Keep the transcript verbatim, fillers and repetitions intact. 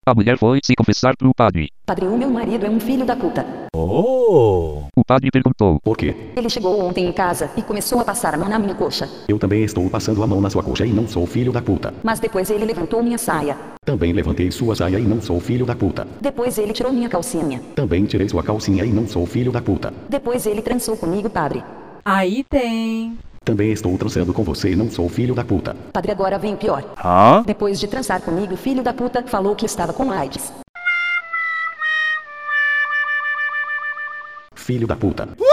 A mulher foi se confessar pro padre. Padre, o meu marido é um filho da puta. Oh! O padre perguntou. Por quê? Ele chegou ontem em casa e começou a passar a mão na minha coxa. Eu também estou passando a mão na sua coxa e não sou filho da puta. Mas depois ele levantou minha saia. Também levantei sua saia e não sou filho da puta. Depois ele tirou minha calcinha. Também tirei sua calcinha e não sou filho da puta. Depois ele transou comigo, padre. Aí tem. Também estou transando com você e não sou filho da puta. Padre, agora vem o pior. Hã? Depois de transar comigo, o filho da puta falou que estava com AIDS. Filho da puta.